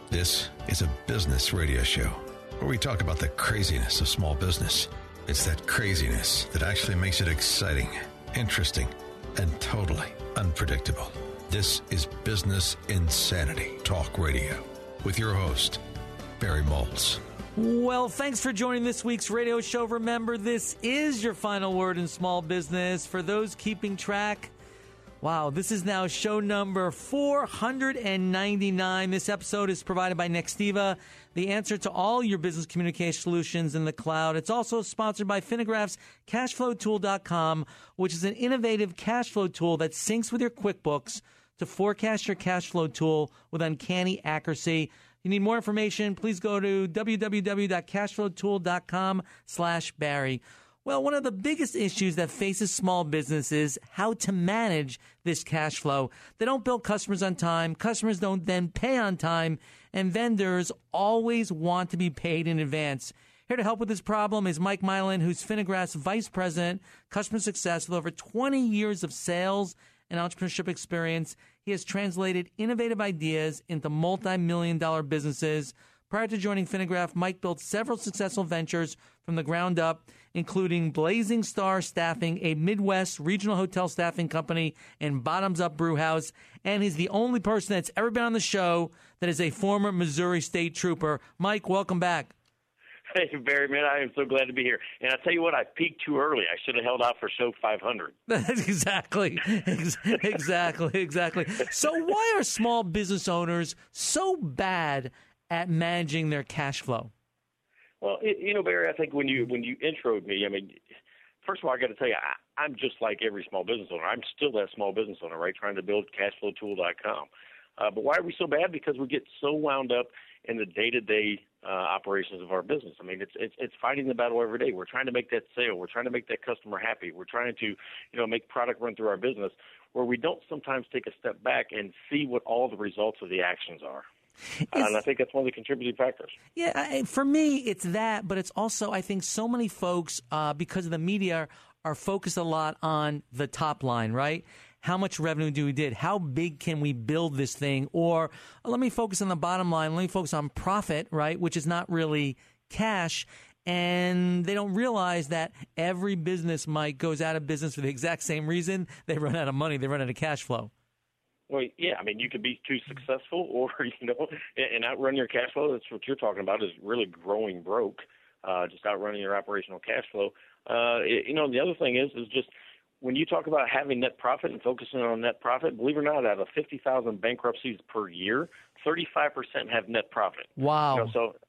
This is a business radio show where we talk about the craziness of small business. It's that craziness that actually makes it exciting, interesting, and totally unpredictable. This is Business Insanity Talk Radio with your host, Barry Maltz. Well, thanks for joining this week's radio show. Remember, this is your final word in small business. For those keeping track, wow, this is now show number 499. This episode is provided by Nextiva, the answer to all your business communication solutions in the cloud. It's also sponsored by Finagraph's CashFlowTool.com, which is an innovative cash flow tool that syncs with your QuickBooks to forecast your cash flow tool with uncanny accuracy. If you need more information, please go to www.cashflowtool.com/Barry. Well, one of the biggest issues that faces small business is how to manage this cash flow. They don't bill customers on time. Customers don't then pay on time. And vendors always want to be paid in advance. Here to help with this problem is Mike Milan, who's Finagraph's Vice President, Customer Success, with over 20 years of sales and entrepreneurship experience. He has translated innovative ideas into multi-million-dollar businesses. Prior to joining Finagraph, Mike built several successful ventures from the ground up, including Blazing Star Staffing, a Midwest regional hotel staffing company, and Bottoms Up Brewhouse. And he's the only person that's ever been on the show that is a former Missouri State Trooper. Mike, welcome back. Hey, Barry, man, I am so glad to be here. And I tell you what, I peaked too early. I should have held out for show 500. Exactly. So why are small business owners so bad at managing their cash flow? Well, Barry, I think when you introed me, I mean, first of all, I got to tell you, I'm just like every small business owner. I'm still that small business owner, right, trying to build CashFlowTool.com. But why are we so bad? Because we get so wound up in the day-to-day operations of our business. I mean, it's fighting the battle every day. We're trying to make that sale. We're trying to make that customer happy. We're trying to, make product run through our business, where we don't sometimes take a step back and see what all the results of the actions are. And I think that's one of the contributing factors. Yeah, for me, it's that, but it's also, I think, so many folks, because of the media, are focused a lot on the top line, right? How much revenue do we did? How big can we build this thing? Or let me focus on the bottom line. Let me focus on profit, right? Which is not really cash. And they don't realize that every business, Mike, goes out of business for the exact same reason. They run out of money. They run out of cash flow. Well, yeah, I mean, you could be too successful or, and outrun your cash flow. That's what you're talking about, is really growing broke, just outrunning your operational cash flow. The other thing is just when you talk about having net profit and focusing on net profit, believe it or not, out of 50,000 bankruptcies per year, 35% have net profit. Wow.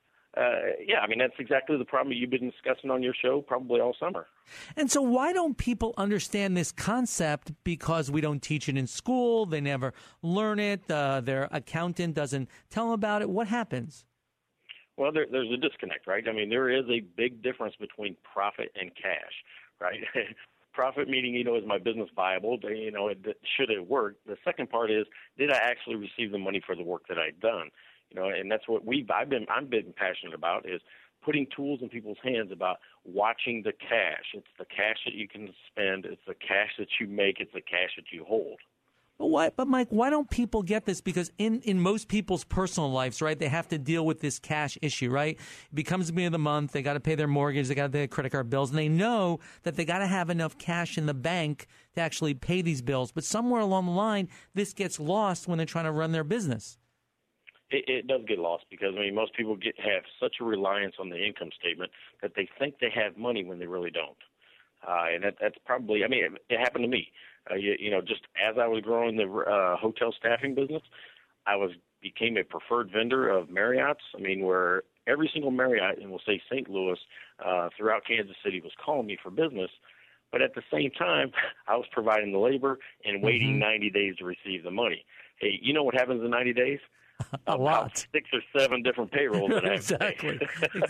I mean, that's exactly the problem you've been discussing on your show probably all summer. And so why don't people understand this concept? Because we don't teach it in school. They never learn it. Their accountant doesn't tell them about it. What happens? Well, there's a disconnect, right? I mean, there is a big difference between profit and cash, right? Profit meaning, is my business viable? Should it work? The second part is, did I actually receive the money for the work that I'd done? And that's what I've been passionate about, is putting tools in people's hands about watching the cash. It's the cash that you can spend. It's the cash that you make. It's the cash that you hold. But Mike, why don't people get this? Because in most people's personal lives, right, they have to deal with this cash issue, right? It becomes the beginning of the month. They got to pay their mortgage. They got to pay their credit card bills. And they know that they got to have enough cash in the bank to actually pay these bills. But somewhere along the line, this gets lost when they're trying to run their business. It does get lost because, most people have such a reliance on the income statement that they think they have money when they really don't. And that's probably, it happened to me. Just as I was growing the hotel staffing business, I became a preferred vendor of Marriott's. Where every single Marriott, and we'll say St. Louis, throughout Kansas City, was calling me for business. But at the same time, I was providing the labor and waiting 90 days to receive the money. Hey, you know what happens in 90 days? A lot. 6 or 7 different payrolls. That Exactly.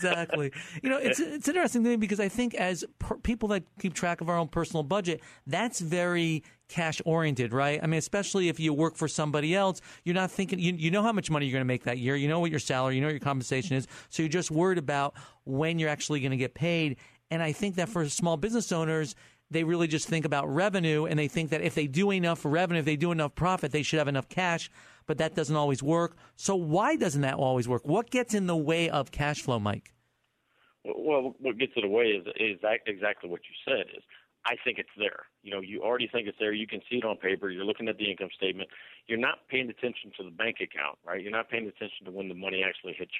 It's interesting to me because I think as people that keep track of our own personal budget, that's very cash oriented, right? Especially if you work for somebody else, you're not thinking, you know how much money you're going to make that year. You know what your salary, you know what your compensation is. So you're just worried about when you're actually going to get paid. And I think that for small business owners, they really just think about revenue, and they think that if they do enough revenue, if they do enough profit, they should have enough cash. but that doesn't always work. So why doesn't that always work? What gets in the way of cash flow, Mike? Well, what gets in the way is exactly what you said. Is I think it's there. You already think it's there. You can see it on paper. You're looking at the income statement. You're not paying attention to the bank account, right? You're not paying attention to when the money actually hits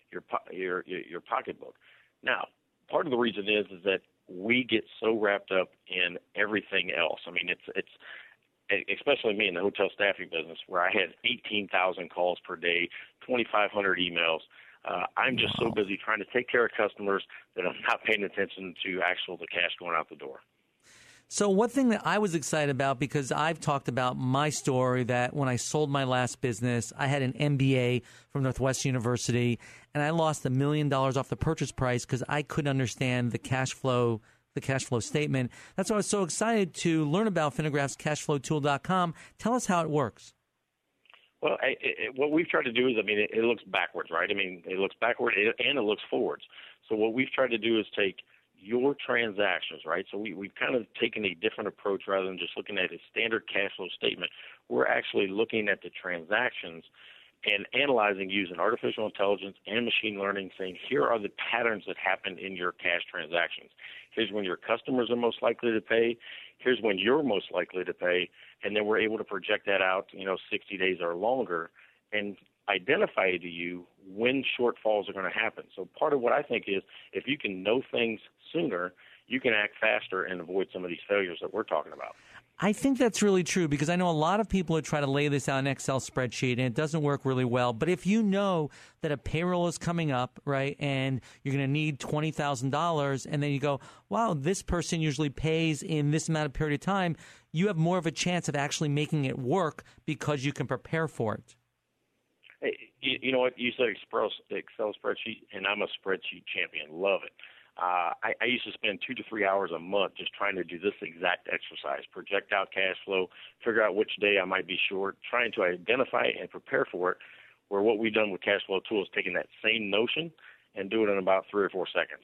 your pocketbook. Now, part of the reason is that we get so wrapped up in everything else. I mean, it's especially me in the hotel staffing business, where I had 18,000 calls per day, 2,500 emails. I'm just so busy trying to take care of customers that I'm not paying attention to the cash going out the door. So one thing that I was excited about, because I've talked about my story, that when I sold my last business, I had an MBA from Northwestern University, and I lost $1 million off the purchase price because I couldn't understand the cash flow statement. That's why I was so excited to learn about Finagraph's cashflowtool.com. Tell us how it works. Well, what we've tried to do is, it looks backwards, right? It looks backward and it looks forwards. So what we've tried to do is take your transactions, right? So we've kind of taken a different approach rather than just looking at a standard cash flow statement. We're actually looking at the transactions and analyzing using artificial intelligence and machine learning, saying here are the patterns that happen in your cash transactions. Here's when your customers are most likely to pay. Here's when you're most likely to pay. And then we're able to project that out, 60 days or longer, and identify to you when shortfalls are going to happen. So part of what I think is, if you can know things sooner, you can act faster and avoid some of these failures that we're talking about. I think that's really true, because I know a lot of people who try to lay this out in an Excel spreadsheet, and it doesn't work really well. But if you know that a payroll is coming up, right, and you're going to need $20,000, and then you go, wow, this person usually pays in this amount of period of time, you have more of a chance of actually making it work because you can prepare for it. Hey, you know what? You said Excel spreadsheet, and I'm a spreadsheet champion. Love it. I used to spend 2 to 3 hours a month just trying to do this exact exercise, project out cash flow, figure out which day I might be short, trying to identify and prepare for it, where what we've done with Cash Flow Tool is taking that same notion and do it in about 3 or 4 seconds.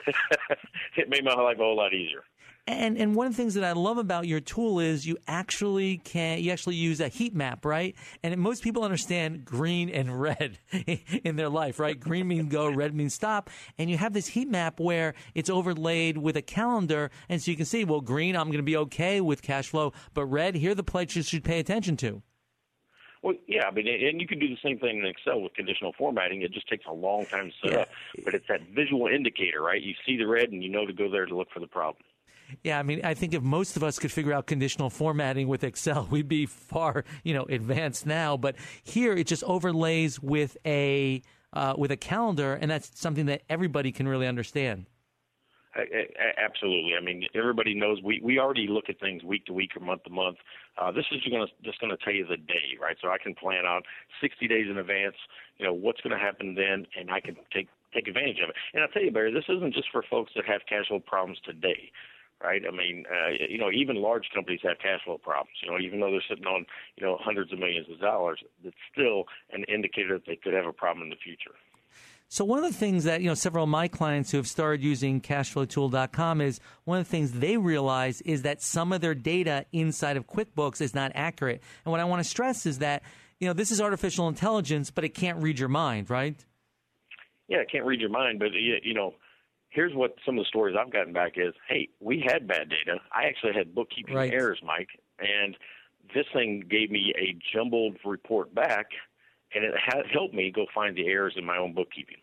It made my life a whole lot easier. And one of the things that I love about your tool is you actually use a heat map, right? And most people understand green and red in their life, right? Green means go, red means stop. And you have this heat map where it's overlaid with a calendar. And so you can see, well, green, I'm going to be okay with cash flow. But red, here are the places you should pay attention to. Well, yeah, and you can do the same thing in Excel with conditional formatting. It just takes a long time to set up. But it's that visual indicator, right? You see the red and you know to go there to look for the problem. Yeah, I think if most of us could figure out conditional formatting with Excel, we'd be far, advanced now. But here it just overlays with a calendar, and that's something that everybody can really understand. Absolutely. Everybody knows we already look at things week to week or month to month. This is just going to tell you the day, right? So I can plan out 60 days in advance, what's going to happen then, and I can take advantage of it. And I'll tell you, Barry, this isn't just for folks that have cash flow problems today. Right. Even large companies have cash flow problems. Even though they're sitting on, hundreds of millions of dollars, it's still an indicator that they could have a problem in the future. So one of the things that, several of my clients who have started using cashflowtool.com is one of the things they realize is that some of their data inside of QuickBooks is not accurate. And what I want to stress is that, this is artificial intelligence, but it can't read your mind, right? Yeah, it can't read your mind, but, here's what some of the stories I've gotten back is, hey, we had bad data. I actually had bookkeeping errors, Mike, and this thing gave me a jumbled report back, and it helped me go find the errors in my own bookkeeping.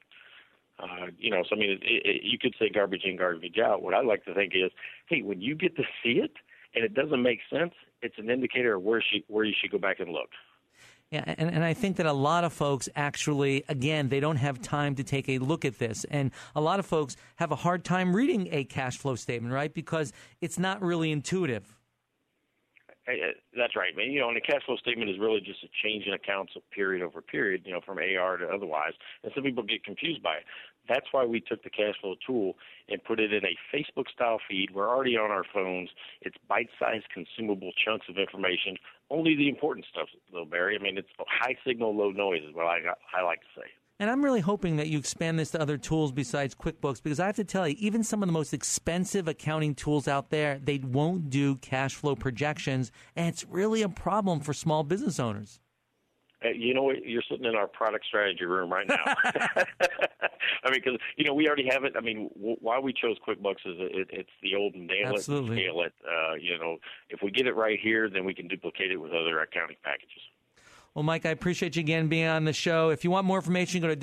You could say garbage in, garbage out. What I like to think is, hey, when you get to see it and it doesn't make sense, it's an indicator of where you should go back and look. Yeah, and I think that a lot of folks actually, again, they don't have time to take a look at this. And a lot of folks have a hard time reading a cash flow statement, right, because it's not really intuitive. That's right, man. And a cash flow statement is really just a change in accounts period over period, from AR to otherwise. And some people get confused by it. That's why we took the cash flow tool and put it in a Facebook-style feed. We're already on our phones. It's bite-sized, consumable chunks of information. Only the important stuff, though, Barry. It's high signal, low noise is what I like to say. And I'm really hoping that you expand this to other tools besides QuickBooks, because I have to tell you, even some of the most expensive accounting tools out there, they won't do cash flow projections, and it's really a problem for small business owners. You know what? You're sitting in our product strategy room right now. I mean, because, we already have it. I mean, why we chose QuickBooks is it's the old and nail it, scale it. If we get it right here, then we can duplicate it with other accounting packages. Well, Mike, I appreciate you again being on the show. If you want more information, go to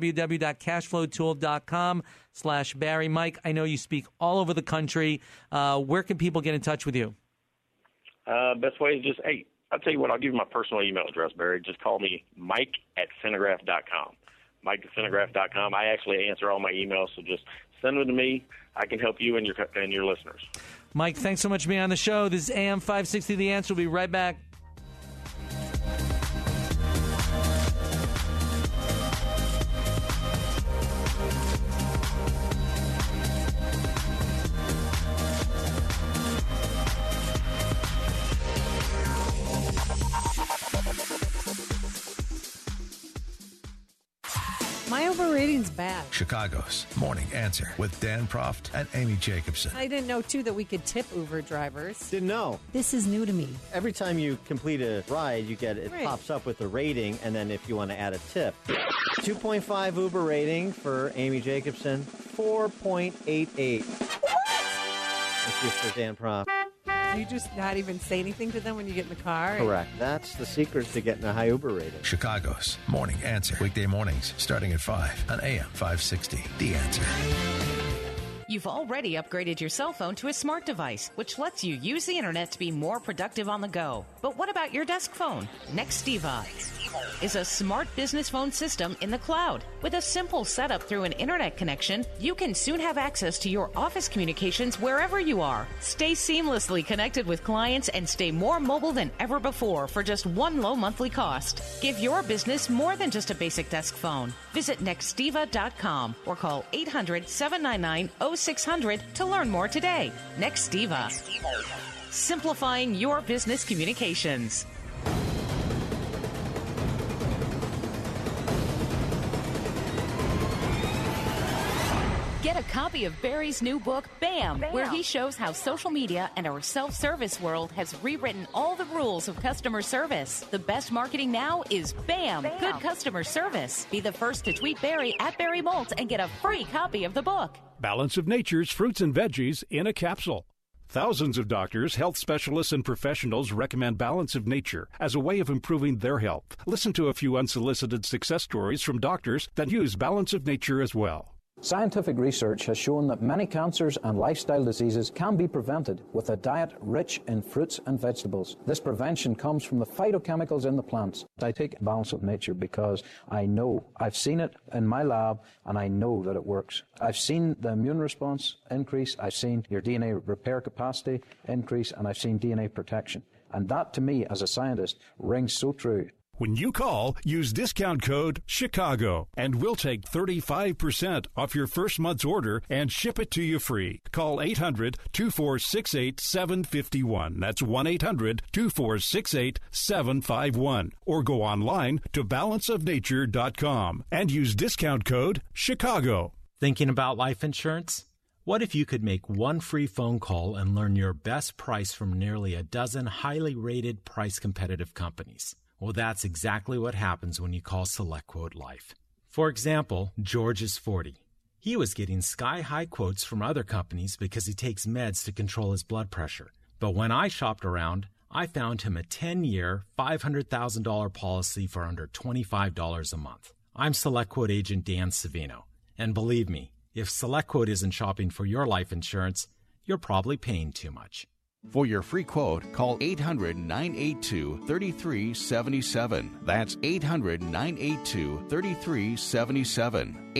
www.cashflowtool.com/Barry. Mike, I know you speak all over the country. Where can people get in touch with you? Best way is just, I'll tell you what, I'll give you my personal email address, Barry. Just call me Mike@Finagraph.com. Mike@Finagraph.com. I actually answer all my emails, so just send them to me. I can help you and your listeners. Mike, thanks so much for being on the show. This is AM 560 The Answer. We'll be right back. My overrating's bad. Chicago's Morning Answer with Dan Proft and Amy Jacobson. I didn't know, too, that we could tip Uber drivers. Didn't know. This is new to me. Every time you complete a ride, it pops up with a rating, and then if you want to add a tip. 2.5 Uber rating for Amy Jacobson, 4.88. What? Thank you for Dan Proft. You just not even say anything to them when you get in the car? Correct. That's the secret to getting a high Uber rating. Chicago's Morning Answer. Weekday mornings starting at 5 on AM 560. The Answer. You've already upgraded your cell phone to a smart device, which lets you use the internet to be more productive on the go. But what about your desk phone? Nextiva is a smart business phone system in the cloud. With a simple setup through an internet connection, you can soon have access to your office communications wherever you are. Stay seamlessly connected with clients and stay more mobile than ever before for just one low monthly cost. Give your business more than just a basic desk phone. Visit Nextiva.com or call 800-799-0600 to learn more today. Nextiva. Simplifying your business communications. Get a copy of Barry's new book, BAM, where he shows how social media and our self-service world has rewritten all the rules of customer service. The best marketing now is BAM, good customer service. Be the first to tweet Barry at Barry Molt and get a free copy of the book. Balance of Nature's fruits and veggies in a capsule. Thousands of doctors, health specialists, and professionals recommend Balance of Nature as a way of improving their health. Listen to a few unsolicited success stories from doctors that use Balance of Nature as well. Scientific research has shown that many cancers and lifestyle diseases can be prevented with a diet rich in fruits and vegetables. This prevention comes from the phytochemicals in the plants. I take Balance of Nature because I know, I've seen it in my lab, and I know that it works. I've seen the immune response increase, I've seen your DNA repair capacity increase, and I've seen DNA protection. And that, to me, as a scientist, rings so true. When you call, use discount code CHICAGO, and we'll take 35% off your first month's order and ship it to you free. Call 800-2468-751. That's 1-800-2468-751. Or go online to balanceofnature.com and use discount code CHICAGO. Thinking about life insurance? What if you could make one free phone call and learn your best price from nearly a dozen highly rated price-competitive companies? Well, that's exactly what happens when you call SelectQuote Life. For example, George is 40. He was getting sky-high quotes from other companies because he takes meds to control his blood pressure. But when I shopped around, I found him a 10-year, $500,000 policy for under $25 a month. I'm SelectQuote agent Dan Savino. And believe me, if SelectQuote isn't shopping for your life insurance, you're probably paying too much. For your free quote, call 800-982-3377. That's 800-982-3377.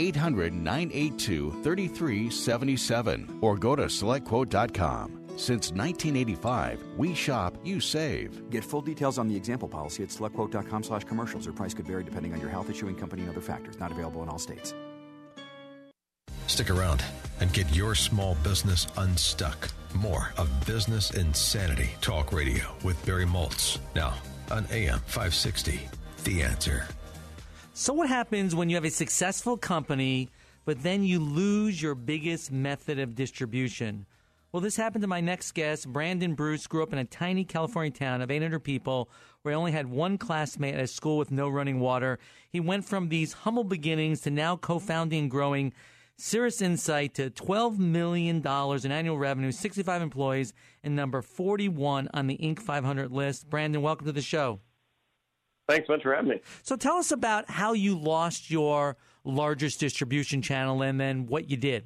800-982-3377. Or go to SelectQuote.com. Since 1985, we shop, you save. Get full details on the example policy at SelectQuote.com/commercials. Or price could vary depending on your health, issuing company, and other factors. Not available in all states. Stick around and get your small business unstuck. More of Business Insanity Talk Radio with Barry Moltz. Now on AM 560, The Answer. So what happens when you have a successful company, but then you lose your biggest method of distribution? Well, this happened to my next guest. Brandon Bruce grew up in a tiny California town of 800 people where he only had one classmate at a school with no running water. He went from these humble beginnings to now co-founding and growing Cirrus Insight to $12 million in annual revenue, 65 employees, and number 41 on the Inc. 500 list. Brandon, welcome to the show. Thanks so much for having me. So tell us about how you lost your largest distribution channel and then what you did.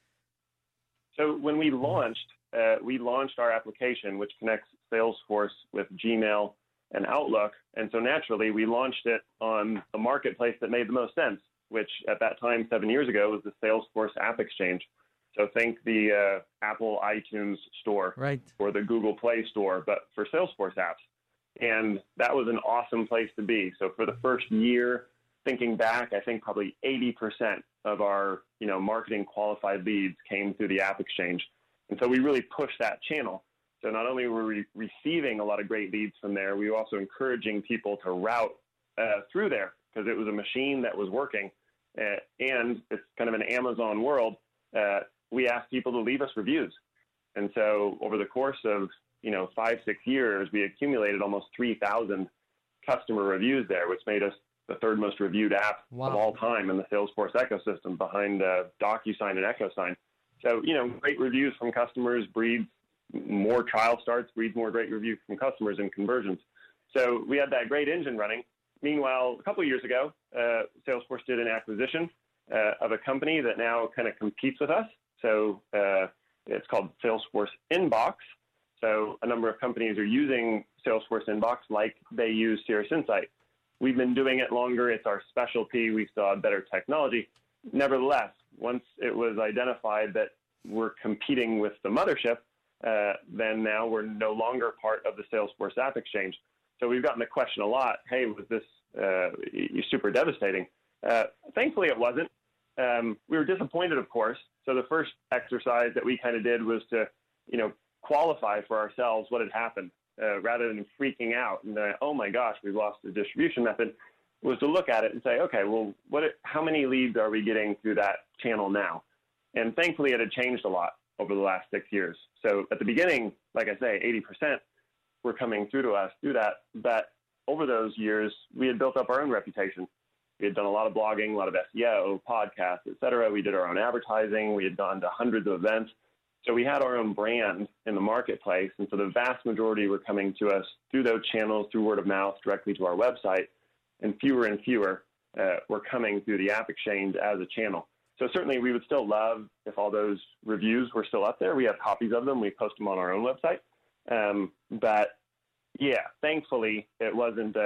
So when we launched our application, which connects Salesforce with Gmail and Outlook. And so naturally, we launched it on a marketplace that made the most sense, which at that time, 7 years ago, was the Salesforce App Exchange. So think the Apple iTunes store or the Google Play store, but for Salesforce apps. And that was an awesome place to be. So for the first year, thinking back, I think probably 80% of our marketing qualified leads came through the App Exchange. And so we really pushed that channel. So not only were we receiving a lot of great leads from there, we were also encouraging people to route through there because it was a machine that was working. And it's kind of an Amazon world. We asked people to leave us reviews. And so over the course of 5-6 years, we accumulated almost 3,000 customer reviews there, which made us the third most reviewed app of all time in the Salesforce ecosystem behind DocuSign and EchoSign. So, great reviews from customers breeds more trial starts, breeds more great reviews from customers and conversions. So we had that great engine running. Meanwhile, a couple of years ago, Salesforce did an acquisition of a company that now kind of competes with us. So it's called Salesforce Inbox. So a number of companies are using Salesforce Inbox like they use Cirrus Insight. We've been doing it longer. It's our specialty. We saw better technology. Nevertheless, once it was identified that we're competing with the mothership, then now we're no longer part of the Salesforce App Exchange. So we've gotten the question a lot, hey, was this super devastating? Thankfully, it wasn't. We were disappointed, of course. So the first exercise that we kind of did was to, qualify for ourselves what had happened. Rather than freaking out and oh my gosh, we've lost the distribution method, was to look at it and say, okay, well, how many leads are we getting through that channel now? And thankfully, it had changed a lot over the last 6 years. So at the beginning, like I say, 80% were coming through to us through that. But over those years, we had built up our own reputation. We had done a lot of blogging, a lot of SEO, podcasts, et cetera. We did our own advertising. We had gone to hundreds of events. So we had our own brand in the marketplace, and so the vast majority were coming to us through those channels, through word of mouth, directly to our website, and fewer were coming through the App Exchange as a channel. So certainly we would still love if all those reviews were still up there. We have copies of them. We post them on our own website. But, yeah, thankfully it wasn't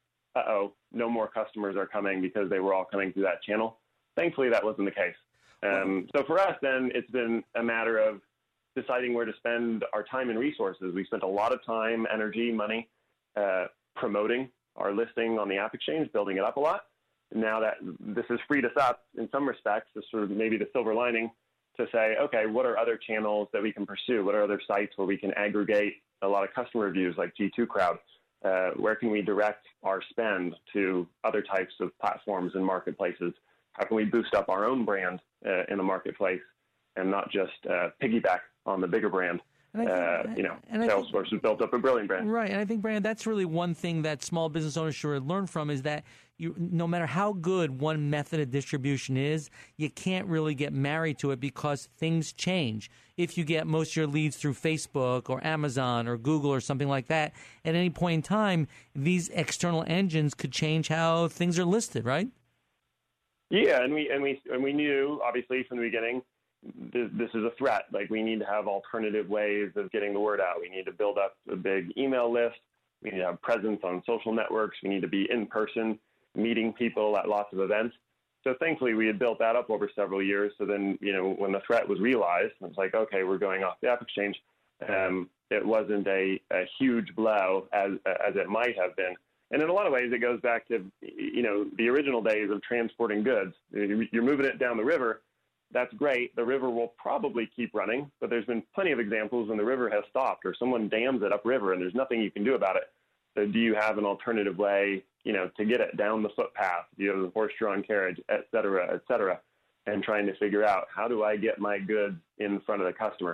no more customers are coming because they were all coming through that channel. Thankfully, that wasn't the case. So for us, then, it's been a matter of deciding where to spend our time and resources. We spent a lot of time, energy, money promoting our listing on the App Exchange, building it up a lot. And now that this has freed us up in some respects, this sort of maybe the silver lining to say, okay, what are other channels that we can pursue? What are other sites where we can aggregate a lot of customer reviews like G2 Crowd? Where can we direct our spend to other types of platforms and marketplaces? How can we boost up our own brand in the marketplace and not just piggyback on the bigger brand? Salesforce has built up a brilliant brand. Right, and I think, Brandon, that's really one thing that small business owners should learn from is that no matter how good one method of distribution is, you can't really get married to it because things change. If you get most of your leads through Facebook or Amazon or Google or something like that, at any point in time, these external engines could change how things are listed, right? Yeah, and we knew, obviously, from the beginning, this is a threat. Like, we need to have alternative ways of getting the word out. We need to build up a big email list. We need to have presence on social networks. We need to be in person, meeting people at lots of events. So thankfully, we had built that up over several years. So then, when the threat was realized, it was like, okay, we're going off the App Exchange. It wasn't a huge blow as it might have been. And in a lot of ways, it goes back to, the original days of transporting goods. You're moving it down the river. That's great. The river will probably keep running, but there's been plenty of examples when the river has stopped or someone dams it upriver and there's nothing you can do about it. So do you have an alternative way, to get it down the footpath? Do you have a horse-drawn carriage, et cetera, and trying to figure out how do I get my goods in front of the customer?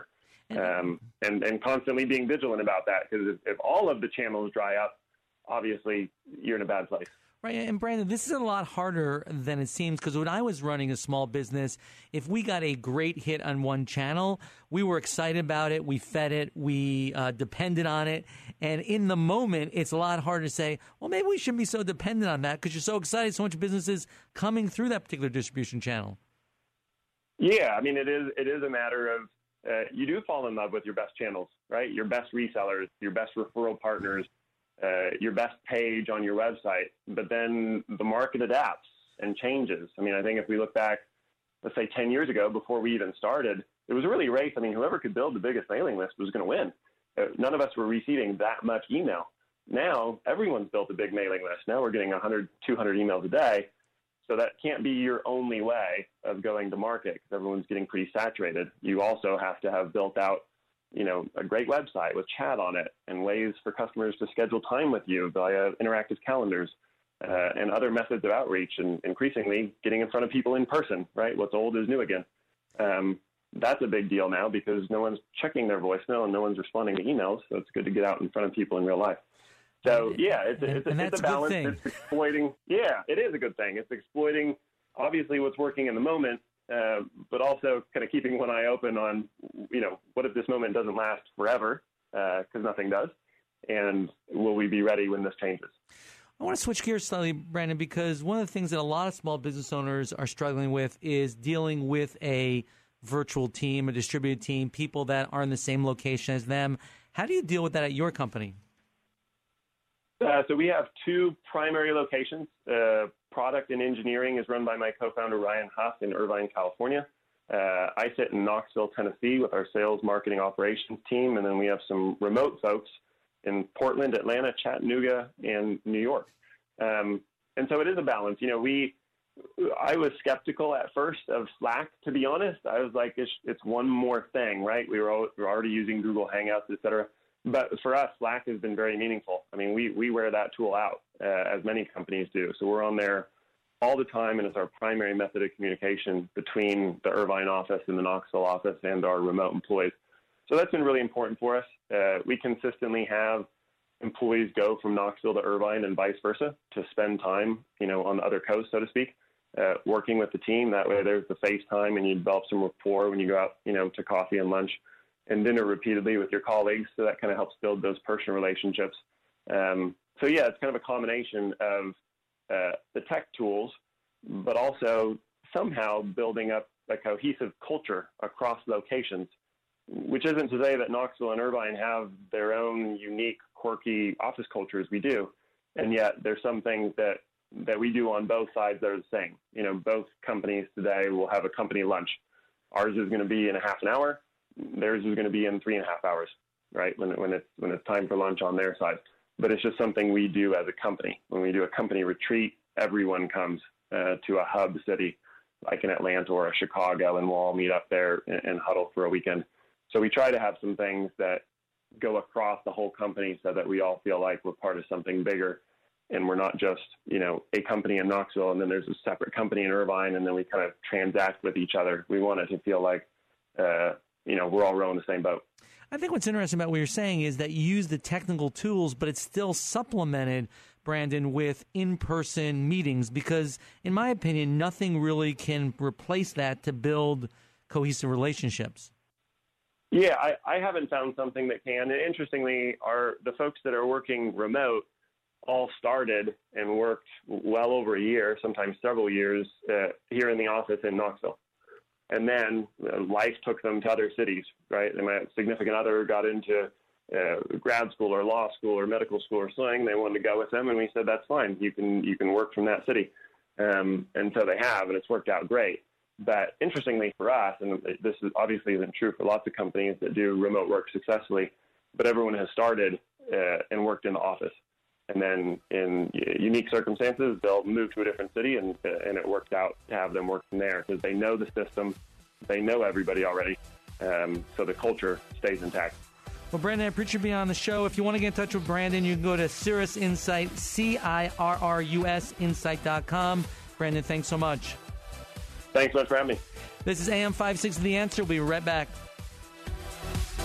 and constantly being vigilant about that, because if all of the channels dry up, obviously you're in a bad place. Right, and Brandon, this is a lot harder than it seems, because when I was running a small business, if we got a great hit on one channel, we were excited about it, we fed it, we depended on it, and in the moment, it's a lot harder to say, well, maybe we shouldn't be so dependent on that, because you're so excited, so much businesses coming through that particular distribution channel. Yeah, I mean, it is a matter of, you do fall in love with your best channels, right? Your best resellers, your best referral partners, your best page on your website, but then the market adapts and changes. I mean, I think if we look back, let's say 10 years ago, before we even started, it was really a race. I mean, whoever could build the biggest mailing list was going to win. None of us were receiving that much email. Now, everyone's built a big mailing list. Now we're getting 100, 200 emails a day. So that can't be your only way of going to market, because everyone's getting pretty saturated. You also have to have built out, a great website with chat on it and ways for customers to schedule time with you via interactive calendars and other methods of outreach, and increasingly getting in front of people in person, right? What's old is new again. That's a big deal now, because no one's checking their voicemail and no one's responding to emails. So it's good to get out in front of people in real life. So yeah, it's a balance. It's exploiting. Yeah, it is a good thing. It's exploiting, obviously, what's working in the moment, but also kind of keeping one eye open on, what if this moment doesn't last forever? Because nothing does. And will we be ready when this changes? I want to switch gears slightly, Brandon, because one of the things that a lot of small business owners are struggling with is dealing with a virtual team, a distributed team, people that are in the same location as them. How do you deal with that at your company? So we have two primary locations. Product and engineering is run by my co-founder, Ryan Huff, in Irvine, California. I sit in Knoxville, Tennessee, with our sales, marketing, operations team. And then we have some remote folks in Portland, Atlanta, Chattanooga, and New York. And so it is a balance. I was skeptical at first of Slack, to be honest. I was like, it's one more thing, right? We were already using Google Hangouts, et cetera. But for us, Slack has been very meaningful. I mean, we wear that tool out, as many companies do. So we're on there all the time, and it's our primary method of communication between the Irvine office and the Knoxville office and our remote employees. So that's been really important for us. We consistently have employees go from Knoxville to Irvine and vice versa to spend time, on the other coast, so to speak, working with the team. That way there's the FaceTime, and you develop some rapport when you go out, to coffee and lunch and dinner repeatedly with your colleagues. So that kind of helps build those personal relationships. So yeah, it's kind of a combination of the tech tools, but also somehow building up a cohesive culture across locations, which isn't to say that Knoxville and Irvine have their own unique, quirky office cultures. We do. And yet there's some things that we do on both sides that are the same. Both companies today will have a company lunch. Ours is going to be in a half an hour. Theirs is going to be in 3.5 hours, right? When it's time for lunch on their side. But it's just something we do as a company. When we do a company retreat, everyone comes to a hub city like an Atlanta or a Chicago, and we'll all meet up there and huddle for a weekend. So we try to have some things that go across the whole company so that we all feel like we're part of something bigger, and we're not just, a company in Knoxville and then there's a separate company in Irvine and then we kind of transact with each other. We want it to feel like, we're all rowing the same boat. I think what's interesting about what you're saying is that you use the technical tools, but it's still supplemented, Brandon, with in-person meetings, because in my opinion, nothing really can replace that to build cohesive relationships. Yeah, I haven't found something that can. And interestingly, the folks that are working remote all started and worked well over a year, sometimes several years, here in the office in Knoxville. And then life took them to other cities, right? And my significant other got into grad school or law school or medical school or something. They wanted to go with them, and we said, that's fine. You can work from that city. And so they have, and it's worked out great. But interestingly for us, and this is obviously isn't true for lots of companies that do remote work successfully, but everyone has started and worked in the office. And then in unique circumstances, they'll move to a different city, and it worked out to have them working there because they know the system, they know everybody already, so the culture stays intact. Well, Brandon, I appreciate you being on the show. If you want to get in touch with Brandon, you can go to Cirrus Insight, CIRRUS Insight.com. Brandon, thanks so much. Thanks so much for having me. This is AM 560 The Answer. We'll be right back.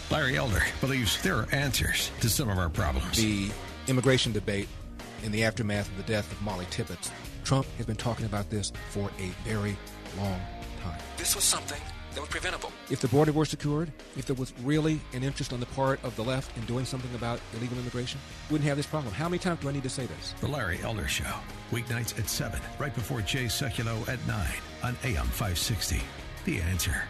Larry Elder believes there are answers to some of our problems. The immigration debate in the aftermath of the death of Molly Tibbetts, Trump has been talking about this for a very long time. This was something that was preventable. If the border were secured, if there was really an interest on the part of the left in doing something about illegal immigration, we wouldn't have this problem. How many times do I need to say this? The Larry Elder Show, weeknights at 7, right before Jay Sekulow at 9 on AM 560. The Answer.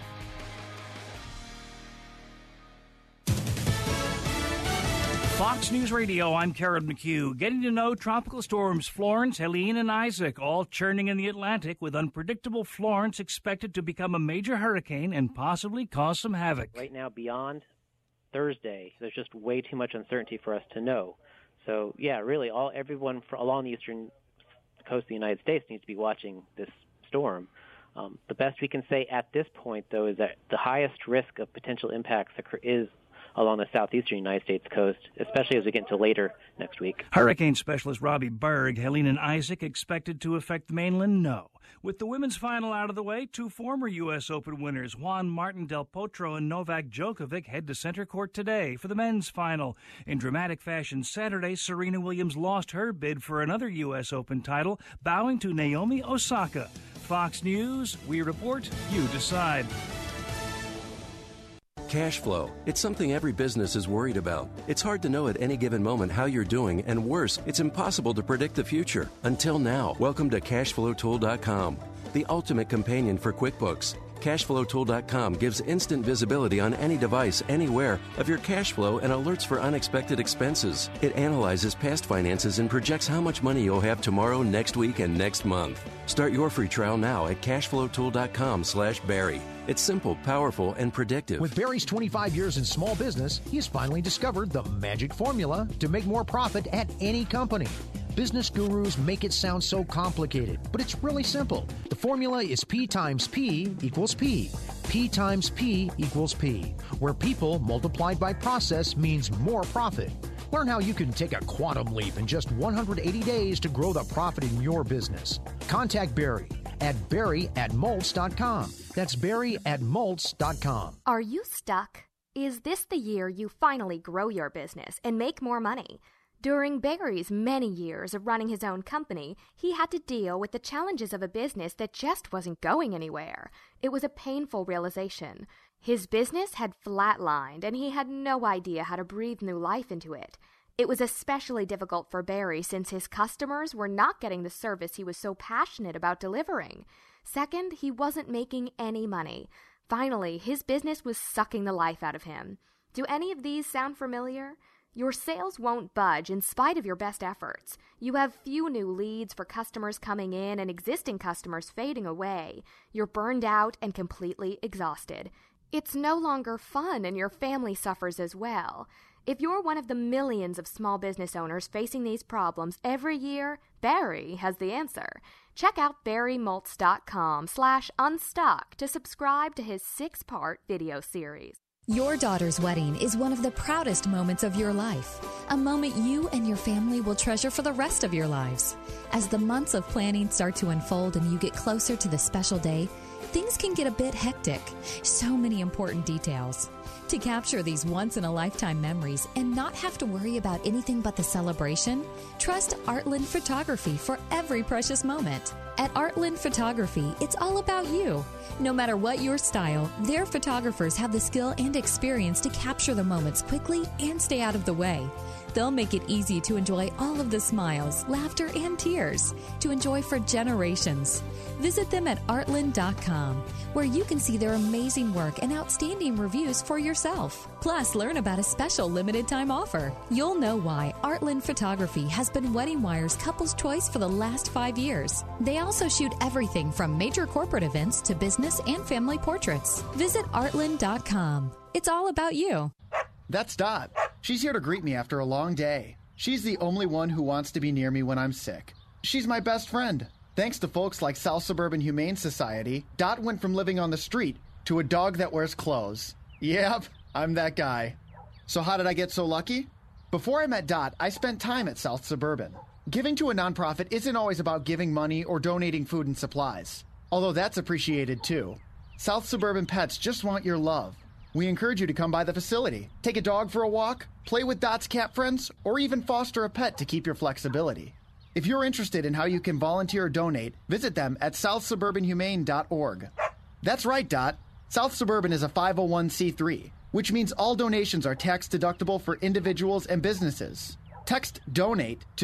Fox News Radio, I'm Karen McHugh. Getting to know tropical storms Florence, Helene, and Isaac, all churning in the Atlantic, with unpredictable Florence expected to become a major hurricane and possibly cause some havoc. Right now, beyond Thursday, there's just way too much uncertainty for us to know. So, yeah, really, everyone along the eastern coast of the United States needs to be watching this storm. The best we can say at this point, though, is that the highest risk of potential impacts is along the southeastern United States coast, especially as we get into later next week. Hurricane specialist Robbie Berg, Helene and Isaac expected to affect the mainland? No. With the women's final out of the way, two former U.S. Open winners, Juan Martin Del Potro and Novak Djokovic, head to center court today for the men's final. In dramatic fashion Saturday, Serena Williams lost her bid for another U.S. Open title, bowing to Naomi Osaka. Fox News, we report, you decide. Cash flow. It's something every business is worried about. It's hard to know at any given moment how you're doing, and worse, it's impossible to predict the future. Until now, welcome to CashflowTool.com, the ultimate companion for QuickBooks. CashflowTool.com gives instant visibility on any device, anywhere, of your cash flow and alerts for unexpected expenses. It analyzes past finances and projects how much money you'll have tomorrow, next week, and next month. Start your free trial now at CashflowTool.com/Barry. It's simple, powerful, and predictive. With Barry's 25 years in small business, he has finally discovered the magic formula to make more profit at any company. Business gurus make it sound so complicated, but it's really simple. The formula is P times P equals P. P times P equals P, where people multiplied by process means more profit. Learn how you can take a quantum leap in just 180 days to grow the profit in your business. Contact Barry at barry@moltz.com. That's barry@moltz.com. Are you stuck? Is this the year you finally grow your business and make more money? During Barry's many years of running his own company, he had to deal with the challenges of a business that just wasn't going anywhere. It was a painful realization. His business had flatlined, and he had no idea how to breathe new life into it. It was especially difficult for Barry since his customers were not getting the service he was so passionate about delivering. Second, he wasn't making any money. Finally, his business was sucking the life out of him. Do any of these sound familiar? Your sales won't budge in spite of your best efforts. You have few new leads for customers coming in and existing customers fading away. You're burned out and completely exhausted. It's no longer fun, and your family suffers as well. If you're one of the millions of small business owners facing these problems every year, Barry has the answer. Check out barrymoltz.com/unstuck to subscribe to his 6-part video series. Your daughter's wedding is one of the proudest moments of your life, a moment you and your family will treasure for the rest of your lives. As the months of planning start to unfold and you get closer to the special day, things can get a bit hectic. So many important details. To capture these once-in-a-lifetime memories and not have to worry about anything but the celebration, trust Artland Photography for every precious moment. At Artland Photography, it's all about you. No matter what your style, their photographers have the skill and experience to capture the moments quickly and stay out of the way. They'll make it easy to enjoy all of the smiles, laughter, and tears to enjoy for generations. Visit them at artland.com, where you can see their amazing work and outstanding reviews for yourself. Plus, learn about a special limited-time offer. You'll know why Artland Photography has been Wedding Wire's couple's choice for the last 5 years. They also shoot everything from major corporate events to business and family portraits. Visit artland.com. It's all about you. That's Dot. She's here to greet me after a long day. She's the only one who wants to be near me when I'm sick. She's my best friend. Thanks to folks like South Suburban Humane Society, Dot went from living on the street to a dog that wears clothes. Yep, I'm that guy. So how did I get so lucky? Before I met Dot, I spent time at South Suburban. Giving to a nonprofit isn't always about giving money or donating food and supplies, although that's appreciated too. South Suburban Pets just want your love. We encourage you to come by the facility, take a dog for a walk, play with Dot's cat friends, or even foster a pet to keep your flexibility. If you're interested in how you can volunteer or donate, visit them at southsuburbanhumane.org. That's right, Dot. South Suburban is a 501c3, which means all donations are tax deductible for individuals and businesses. Text DONATE to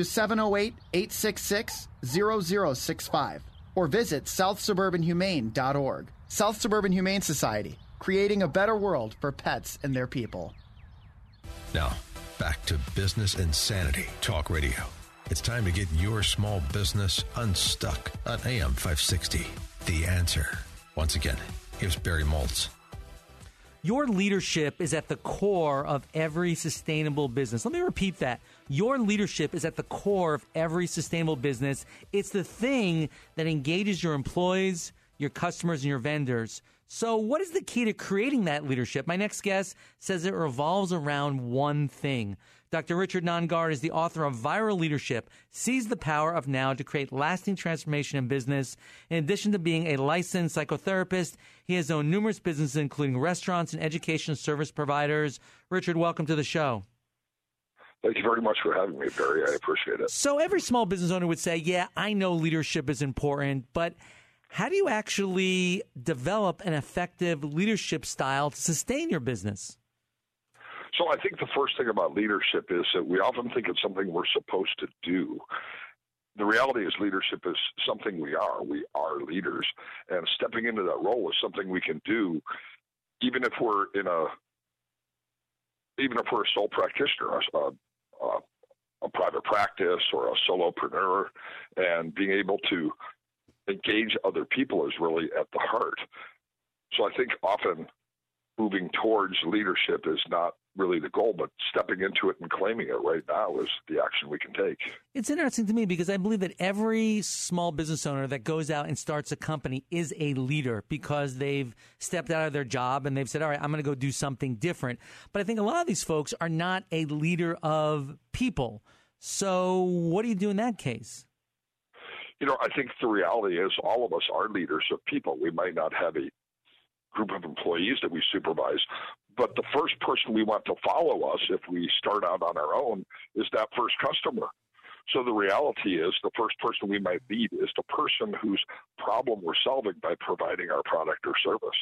708-866-0065 or visit southsuburbanhumane.org. South Suburban Humane Society, creating a better world for pets and their people. Now, back to Business Insanity Talk Radio. It's time to get your small business unstuck on AM 560. The Answer. Once again, here's Barry Moltz. Your leadership is at the core of every sustainable business. Let me repeat that. Your leadership is at the core of every sustainable business. It's the thing that engages your employees, your customers, and your vendors. So what is the key to creating that leadership? My next guest says it revolves around one thing. Dr. Richard Nongard is the author of Viral Leadership, Seize the Power of Now to Create Lasting Transformation in Business. In addition to being a licensed psychotherapist, he has owned numerous businesses, including restaurants and education service providers. Richard, welcome to the show. Thank you very much for having me, Barry. I appreciate it. So every small business owner would say, yeah, I know leadership is important, but how do you actually develop an effective leadership style to sustain your business? So I think the first thing about leadership is that we often think it's something we're supposed to do. The reality is leadership is something we are. We are leaders. And stepping into that role is something we can do even if we're a sole practitioner, a private practice or a solopreneur, and being able to engage other people is really at the heart. So I think often moving towards leadership is not really the goal, but stepping into it and claiming it right now is the action we can take. It's interesting to me because I believe that every small business owner that goes out and starts a company is a leader because they've stepped out of their job and they've said, all right, I'm going to go do something different. But I think a lot of these folks are not a leader of people. So what do you do in that case? I think the reality is all of us are leaders of people. We might not have a group of employees that we supervise, but the first person we want to follow us if we start out on our own is that first customer. So the reality is the first person we might lead is the person whose problem we're solving by providing our product or service.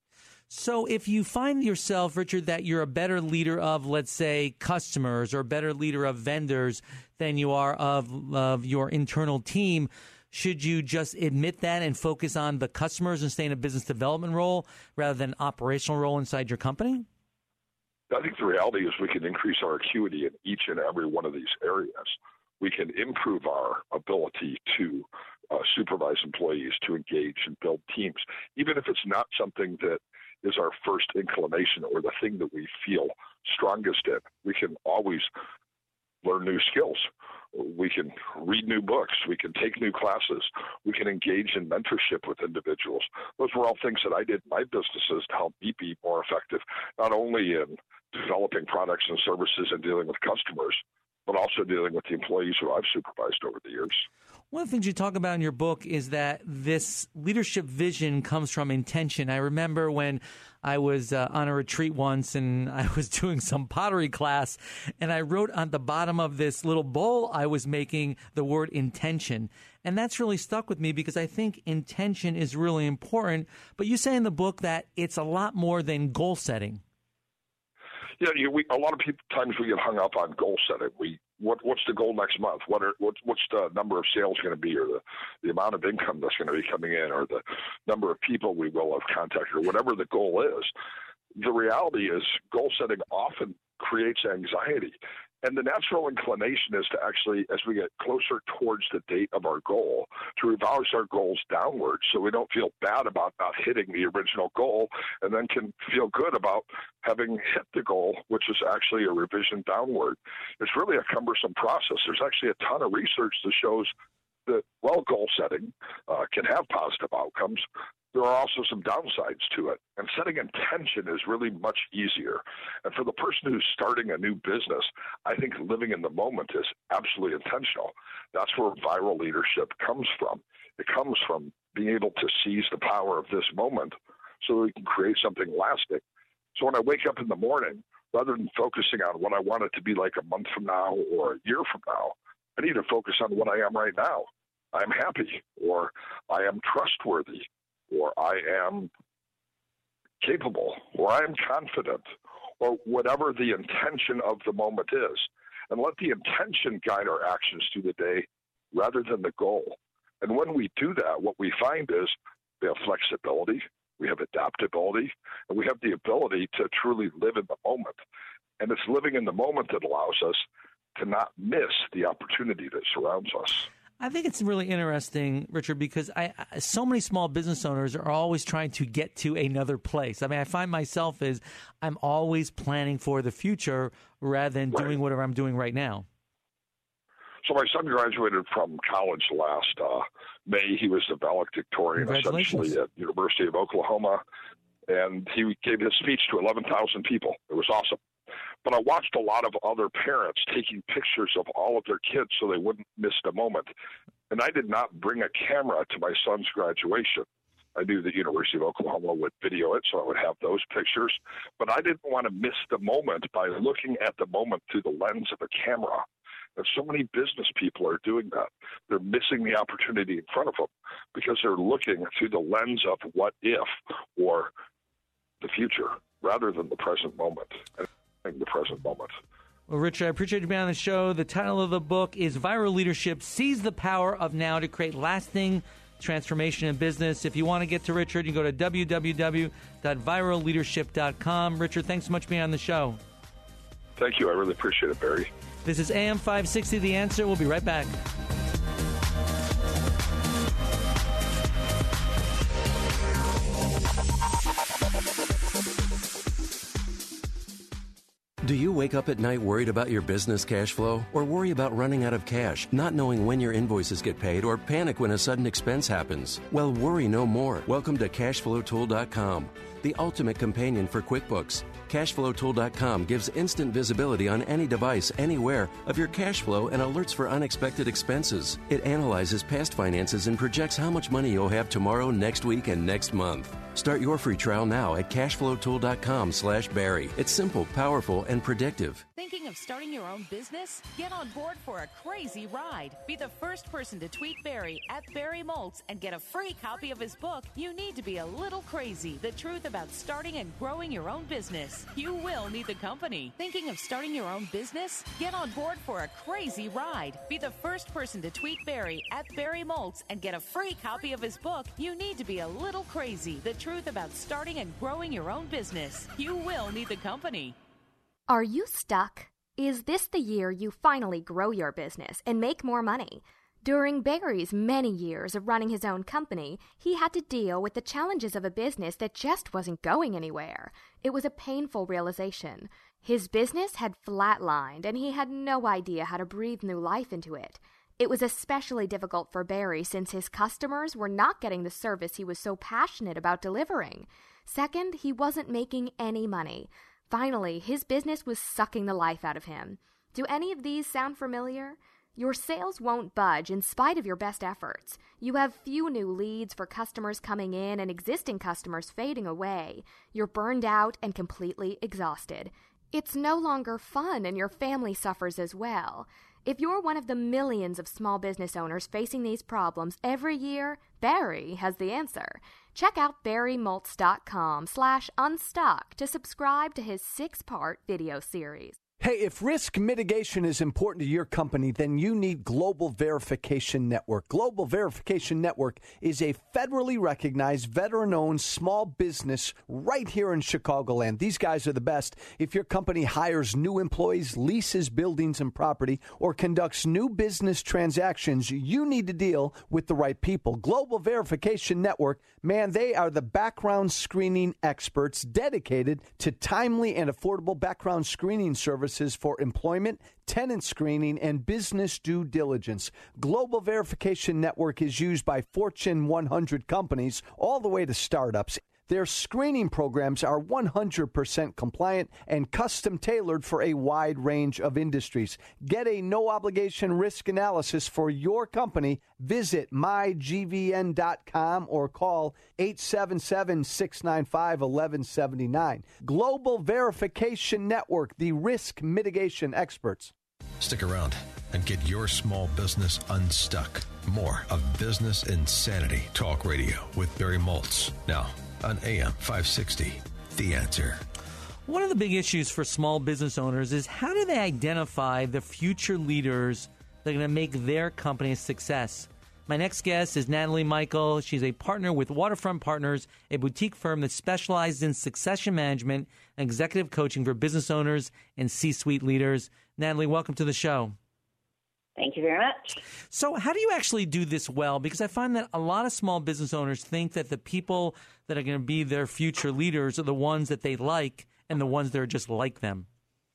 So if you find yourself, Richard, that you're a better leader of, let's say, customers or a better leader of vendors than you are of your internal team, should you just admit that and focus on the customers and stay in a business development role rather than an operational role inside your company? I think the reality is we can increase our acuity in each and every one of these areas. We can improve our ability to supervise employees, to engage and build teams, even if it's not something that is our first inclination or the thing that we feel strongest in. We can always learn new skills. We can read new books. We can take new classes. We can engage in mentorship with individuals. Those were all things that I did in my businesses to help me be more effective, not only in developing products and services and dealing with customers, but also dealing with the employees who I've supervised over the years. One of the things you talk about in your book is that this leadership vision comes from intention. I remember when I was on a retreat once and I was doing some pottery class and I wrote on the bottom of this little bowl I was making the word intention. And that's really stuck with me because I think intention is really important. But you say in the book that it's a lot more than goal setting. Yeah, a lot of times we get hung up on goal setting. What's the goal next month? What's the number of sales going to be, or the amount of income that's going to be coming in, or the number of people we will have contacted, or whatever the goal is. The reality is goal setting often creates anxiety. And the natural inclination is to actually, as we get closer towards the date of our goal, to revise our goals downwards so we don't feel bad about not hitting the original goal and then can feel good about having hit the goal, which is actually a revision downward. It's really a cumbersome process. There's actually a ton of research that shows that, well, goal setting can have positive outcomes. There are also some downsides to it. And setting intention is really much easier. And for the person who's starting a new business, I think living in the moment is absolutely intentional. That's where viral leadership comes from. It comes from being able to seize the power of this moment so that we can create something lasting. So when I wake up in the morning, rather than focusing on what I want it to be like a month from now or a year from now, I need to focus on what I am right now. I'm happy, or I am trustworthy, or I am capable, or I am confident, or whatever the intention of the moment is. And let the intention guide our actions through the day rather than the goal. And when we do that, what we find is we have flexibility, we have adaptability, and we have the ability to truly live in the moment. And it's living in the moment that allows us to not miss the opportunity that surrounds us. I think it's really interesting, Richard, because so many small business owners are always trying to get to another place. I mean, I find myself I'm always planning for the future rather than doing whatever I'm doing right now. So my son graduated from college last May. He was the valedictorian essentially at University of Oklahoma, and he gave his speech to 11,000 people. It was awesome. But I watched a lot of other parents taking pictures of all of their kids so they wouldn't miss the moment. And I did not bring a camera to my son's graduation. I knew the University of Oklahoma would video it, so I would have those pictures. But I didn't want to miss the moment by looking at the moment through the lens of a camera. And so many business people are doing that. They're missing the opportunity in front of them because they're looking through the lens of what if or the future rather than the present moment. The present moment. Well, Richard, I appreciate you being on the show. The title of the book is Viral Leadership: Seize the Power of Now to Create Lasting Transformation in Business. If you want to get to Richard, you go to www.viralleadership.com. Richard, thanks so much for being on the show. Thank you. I really appreciate it, Barry. This is AM 560, The Answer. We'll be right back. Do you wake up at night worried about your business cash flow, or worry about running out of cash, not knowing when your invoices get paid, or panic when a sudden expense happens? Well, worry no more. Welcome to CashflowTool.com, the ultimate companion for QuickBooks. CashflowTool.com gives instant visibility on any device, anywhere, of your cash flow and alerts for unexpected expenses. It analyzes past finances and projects how much money you'll have tomorrow, next week, and next month. Start your free trial now at cashflowtool.com/Barry. It's simple, powerful, and predictive. Thinking of starting your own business? Get on board for a crazy ride. Be the first person to tweet Barry at Barry Moltz and get a free copy of his book, You Need to Be a Little Crazy: The Truth About Starting and Growing Your Own Business. You will need the company. Thinking of starting your own business? Get on board for a crazy ride. Be the first person to tweet Barry at Barry Moltz and get a free copy of his book, You Need to Be a Little Crazy: The Truth About Starting and Growing Your Own Business. You will need the company. Are you stuck? Is this the year you finally grow your business and make more money? During Barry's many years of running his own company, he had to deal with the challenges of a business that just wasn't going anywhere. It was a painful realization. His business had flatlined, and he had no idea how to breathe new life into it. It was especially difficult for Barry since his customers were not getting the service he was so passionate about delivering. Second, he wasn't making any money. Finally, his business was sucking the life out of him. Do any of these sound familiar? Your sales won't budge in spite of your best efforts. You have few new leads for customers coming in and existing customers fading away. You're burned out and completely exhausted. It's no longer fun, and your family suffers as well. If you're one of the millions of small business owners facing these problems every year, Barry has the answer. Check out BarryMoltz.com/unstuck to subscribe to his 6-part video series. Hey, if risk mitigation is important to your company, then you need Global Verification Network. Global Verification Network is a federally recognized, veteran-owned small business right here in Chicagoland. These guys are the best. If your company hires new employees, leases buildings and property, or conducts new business transactions, you need to deal with the right people. Global Verification Network, man, they are the background screening experts dedicated to timely and affordable background screening services for employment, tenant screening, and business due diligence. Global Verification Network is used by Fortune 100 companies all the way to startups. Their screening programs are 100% compliant and custom tailored for a wide range of industries. Get a no-obligation risk analysis for your company. Visit mygvn.com or call 877-695-1179. Global Verification Network, the risk mitigation experts. Stick around and get your small business unstuck. More of Business Insanity Talk Radio with Barry Maltz. Now on AM 560, The Answer. One of the big issues for small business owners is how do they identify the future leaders that are going to make their company a success? My next guest is Natalie Michael. She's a partner with Waterfront Partners, a boutique firm that specializes in succession management and executive coaching for business owners and C-suite leaders. Natalie, welcome to the show. Thank you very much. So how do you actually do this well? Because I find that a lot of small business owners think that the people that are going to be their future leaders are the ones that they like and the ones that are just like them.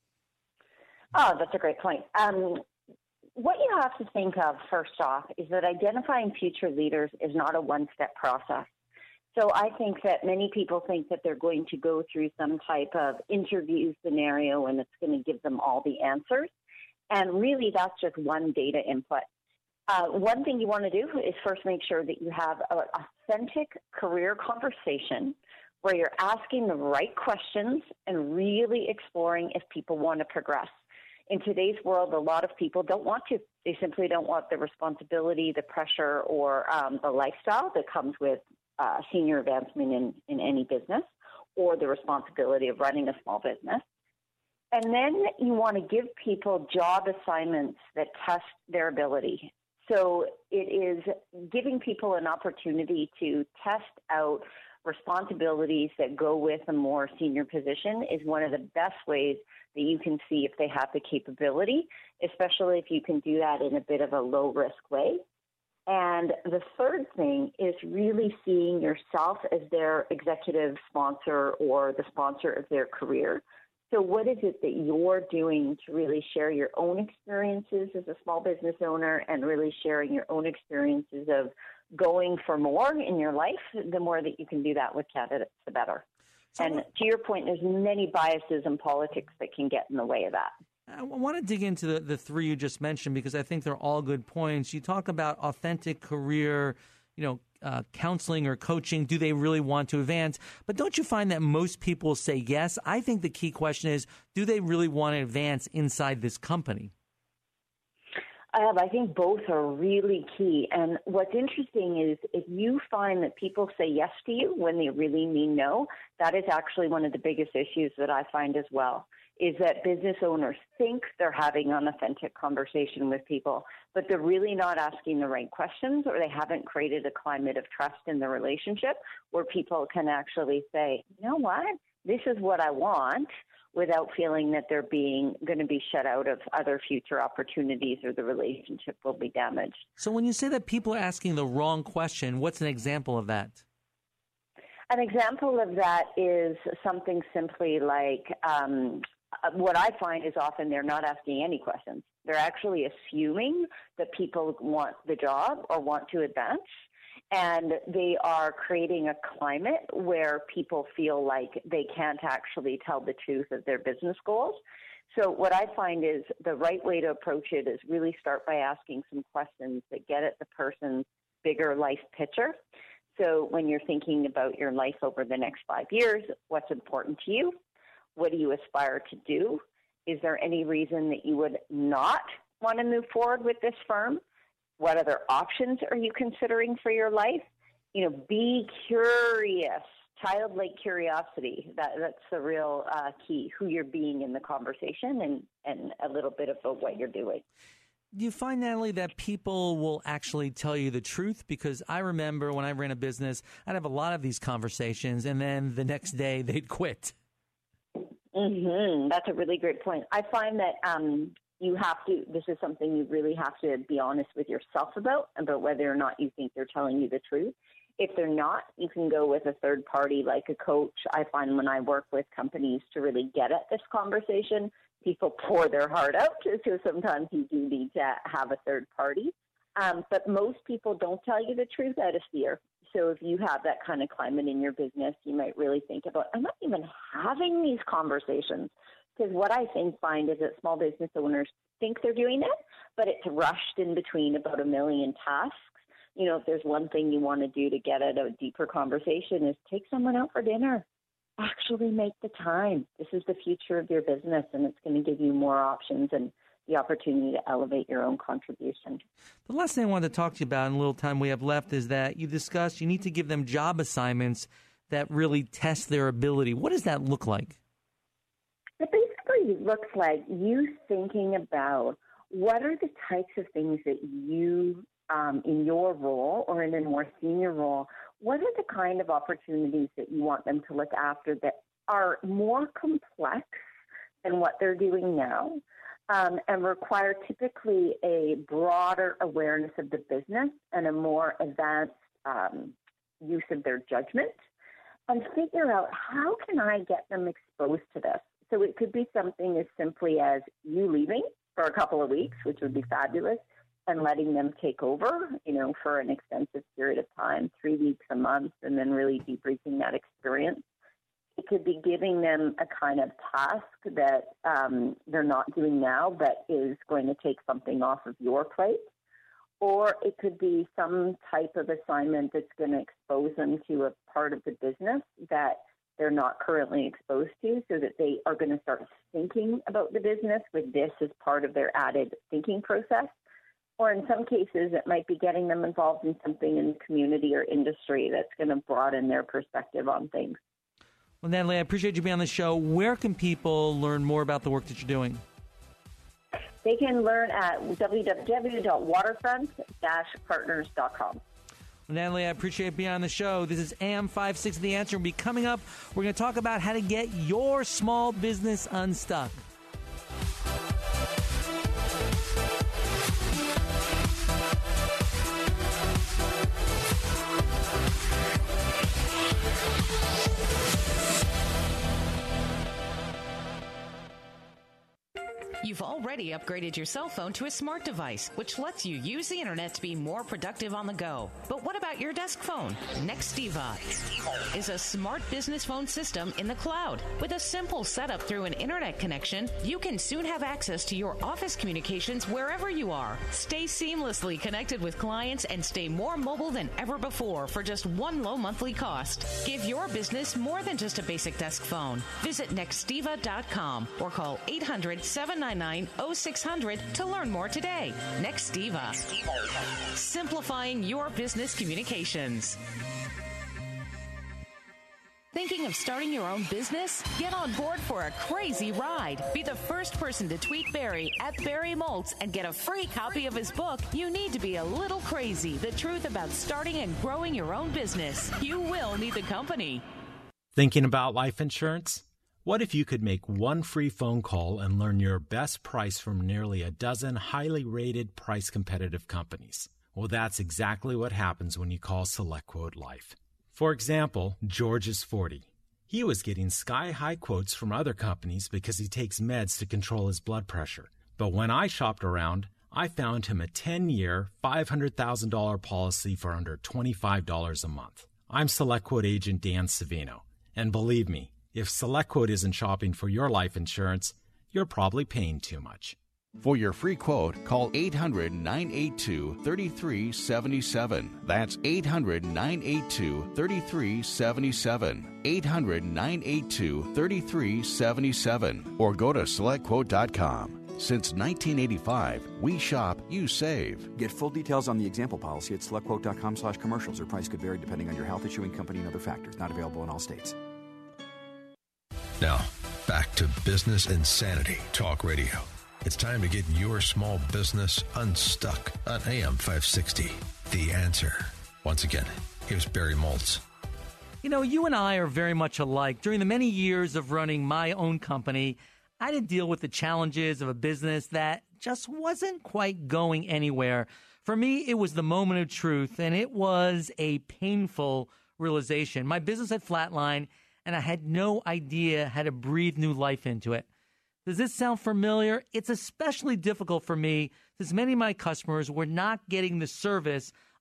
Oh, that's a great point. What you have to think of first off is that identifying future leaders is not a one-step process. So I think that many people think that they're going to go through some type of interview scenario and it's going to give them all the answers. And really, that's just one data input. One thing you want to do is first make sure that you have an authentic career conversation where you're asking the right questions and really exploring if people want to progress. In today's world, a lot of people don't want to. They simply don't want the responsibility, the pressure, or the lifestyle that comes with senior advancement in any business or the responsibility of running a small business. And then you want to give people job assignments that test their ability. So it is giving people an opportunity to test out responsibilities that go with a more senior position is one of the best ways that you can see if they have the capability, especially if you can do that in a bit of a low-risk way. And the third thing is really seeing yourself as their executive sponsor or the sponsor of their career. So what is it that you're doing to really share your own experiences as a small business owner and really sharing your own experiences of going for more in your life? The more that you can do that with candidates, the better. And to your point, there's many biases in politics that can get in the way of that. I want to dig into the three you just mentioned because I think they're all good points. You talk about authentic career, counseling or coaching. Do they really want to advance? But don't you find that most people say yes? I think the key question is, do they really want to advance inside this company? I think both are really key. And what's interesting is if you find that people say yes to you when they really mean no, that is actually one of the biggest issues that I find as well, is that business owners think they're having an authentic conversation with people, but they're really not asking the right questions, or they haven't created a climate of trust in the relationship where people can actually say, you know what, this is what I want, without feeling that they're going to be shut out of other future opportunities or the relationship will be damaged. So when you say that people are asking the wrong question, what's an example of that? An example of that is something simply like what I find is often they're not asking any questions. They're actually assuming that people want the job or want to advance. And they are creating a climate where people feel like they can't actually tell the truth of their business goals. So what I find is the right way to approach it is really start by asking some questions that get at the person's bigger life picture. So when you're thinking about your life over the next 5 years, what's important to you? What do you aspire to do? Is there any reason that you would not want to move forward with this firm? What other options are you considering for your life? Be curious, childlike curiosity. That's the real key, who you're being in the conversation and a little bit about what you're doing. Do you find, Natalie, that people will actually tell you the truth? Because I remember when I ran a business, I'd have a lot of these conversations, and then the next day they'd quit. Mm-hmm. That's a really great point. I find that this is something you really have to be honest with yourself about whether or not you think they're telling you the truth. If they're not, you can go with a third party like a coach. I find when I work with companies to really get at this conversation, people pour their heart out. So sometimes you do need to have a third party. But most people don't tell you the truth out of fear. So if you have that kind of climate in your business, you might really think about, I'm not even having these conversations. Because what I find is that small business owners think they're doing it, but it's rushed in between about a million tasks. You know, if there's one thing you want to do to get at a deeper conversation is take someone out for dinner. Actually make the time. This is the future of your business, and it's going to give you more options and the opportunity to elevate your own contribution. The last thing I wanted to talk to you about in the little time we have left is that you discussed you need to give them job assignments that really test their ability. What does that look like? It basically looks like you thinking about what are the types of things that you, in your role or in a more senior role, what are the kind of opportunities that you want them to look after that are more complex than what they're doing now, and require typically a broader awareness of the business and a more advanced use of their judgment, and figure out how can I get them exposed to this. So it could be something as simply as you leaving for a couple of weeks, which would be fabulous, and letting them take over, you know, for an extensive period of time, 3 weeks, a month, and then really debriefing that experience. It could be giving them a kind of task that they're not doing now, but is going to take something off of your plate. Or it could be some type of assignment that's going to expose them to a part of the business that they're not currently exposed to, so that they are going to start thinking about the business with this as part of their added thinking process. Or in some cases, it might be getting them involved in something in the community or industry that's going to broaden their perspective on things. Well, Natalie, I appreciate you being on the show. Where can people learn more about the work that you're doing? They can learn at www.waterfront-partners.com. Well, Natalie, I appreciate being on the show. This is AM 560 The Answer. We'll be coming up. We're going to talk about how to get your small business unstuck. You've already upgraded your cell phone to a smart device, which lets you use the internet to be more productive on the go. But what about your desk phone? Nextiva is a smart business phone system in the cloud. With a simple setup through an internet connection, you can soon have access to your office communications wherever you are. Stay seamlessly connected with clients and stay more mobile than ever before for just one low monthly cost. Give your business more than just a basic desk phone. Visit Nextiva.com or call 800-799-0600 to learn more today. Nextiva. Simplifying your business communications. Thinking of starting your own business? Get on board for a crazy ride. Be the first person to tweet Barry at Barry Moltz and get a free copy of his book, You Need to Be a Little Crazy, The Truth About Starting and Growing Your Own Business. You will need the company. Thinking about life insurance? What if you could make one free phone call and learn your best price from nearly a dozen highly rated price competitive companies? Well, that's exactly what happens when you call SelectQuote Life. For example, George is 40. He was getting sky-high quotes from other companies because he takes meds to control his blood pressure. But when I shopped around, I found him a 10-year, $500,000 policy for under $25 a month. I'm SelectQuote agent Dan Savino. And believe me, if SelectQuote isn't shopping for your life insurance, you're probably paying too much. For your free quote, call 800-982-3377. That's 800-982-3377. 800-982-3377. Or go to SelectQuote.com. Since 1985, we shop, you save. Get full details on the example policy at SelectQuote.com/commercials. Or price could vary depending on your health, issuing company, and other factors. Not available in all states. Now, back to Business Insanity Talk Radio. It's time to get your small business unstuck on AM 560. The Answer. Once again, here's Barry Moltz. You know, you and I are very much alike. During the many years of running my own company, I had to deal with the challenges of a business that just wasn't quite going anywhere. For me, it was the moment of truth, and it was a painful realization. My business had flatlined, and I had no idea how to breathe new life into it. Does this sound familiar? It's especially difficult for me since many of my customers were not getting the service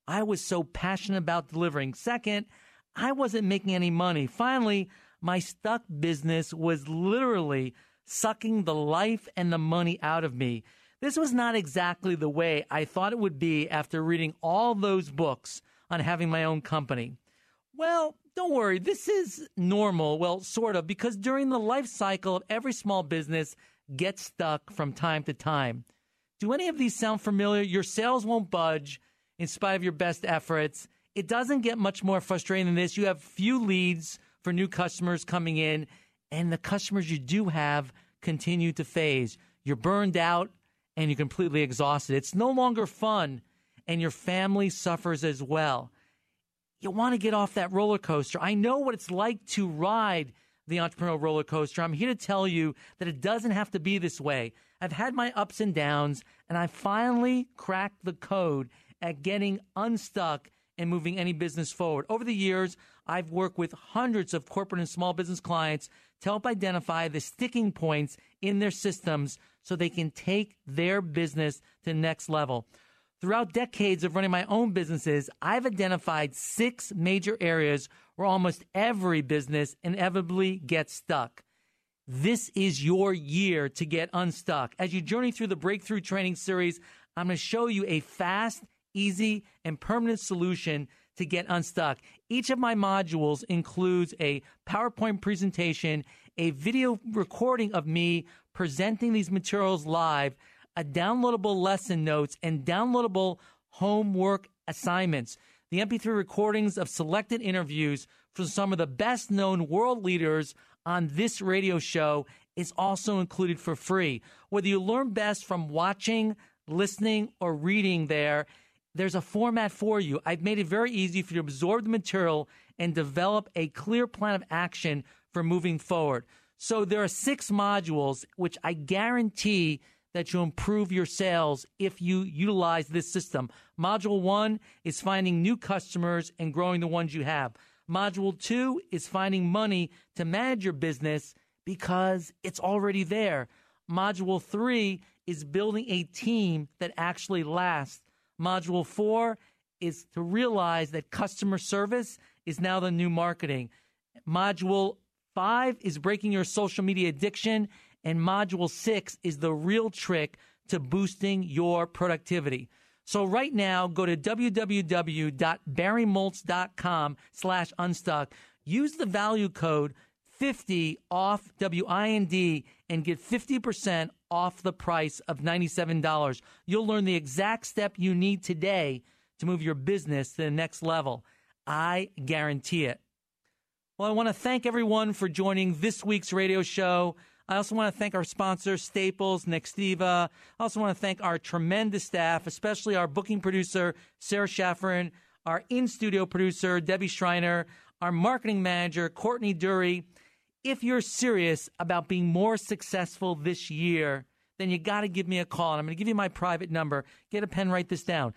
I was so passionate about delivering. Second, I wasn't making any money. Finally, my stuck business was literally sucking the life and the money out of me. This was not exactly the way I thought it would be after reading all those books on having my own company. Well, don't worry, this is normal, well, sort of, because during the life cycle of every small business gets stuck from time to time. Do any of these sound familiar? Your sales won't budge in spite of your best efforts. It doesn't get much more frustrating than this. You have few leads for new customers coming in, and the customers you do have continue to phase. You're burned out, and you're completely exhausted. It's no longer fun, and your family suffers as well. You want to get off that roller coaster. I know what it's like to ride the entrepreneurial roller coaster. I'm here to tell you that it doesn't have to be this way. I've had my ups and downs, and I finally cracked the code at getting unstuck and moving any business forward. Over the years, I've worked with hundreds of corporate and small business clients to help identify the sticking points in their systems so they can take their business to the next level. Throughout decades of running my own businesses, I've identified 6 major areas where almost every business inevitably gets stuck. This is your year to get unstuck. As you journey through the Breakthrough Training Series, I'm going to show you a fast, easy, and permanent solution to get unstuck. Each of my modules includes a PowerPoint presentation, a video recording of me presenting these materials live, a downloadable lesson notes, and downloadable homework assignments. The MP3 recordings of selected interviews from some of the best-known world leaders on this radio show is also included for free. Whether you learn best from watching, listening, or reading there's a format for you. I've made it very easy for you to absorb the material and develop a clear plan of action for moving forward. So there are 6 modules, which I guarantee that you'll improve your sales if you utilize this system. Module 1 is finding new customers and growing the ones you have. Module 2 is finding money to manage your business because it's already there. Module 3 is building a team that actually lasts. Module 4 is to realize that customer service is now the new marketing. Module 5 is breaking your social media addiction. And Module 6 is the real trick to boosting your productivity. So right now, go to www.barrymoltz.com/unstuck. Use the value code 50 off WIND and get 50% off the price of $97. You'll learn the exact step you need today to move your business to the next level. I guarantee it. Well, I want to thank everyone for joining this week's radio show. I also want to thank our sponsors, Staples, Nextiva. I also want to thank our tremendous staff, especially our booking producer, Sarah Schafferin, our in-studio producer, Debbie Schreiner, our marketing manager, Courtney Dury. If you're serious about being more successful this year, then you got to give me a call. And I'm going to give you my private number. Get a pen, write this down,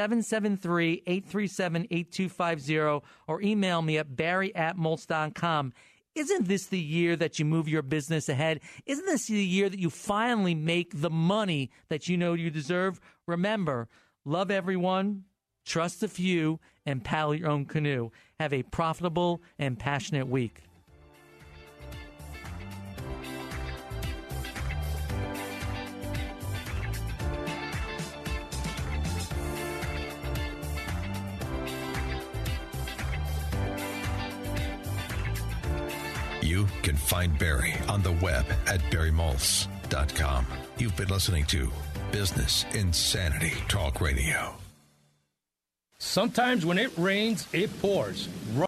773-837-8250, or email me at barry@moltz.com. Isn't this the year that you move your business ahead? Isn't this the year that you finally make the money that you know you deserve? Remember, love everyone, trust a few, and paddle your own canoe. Have a profitable and passionate week. You can find Barry on the web at barrymoltz.com. You've been listening to Business Insanity Talk Radio. Sometimes when it rains, it pours.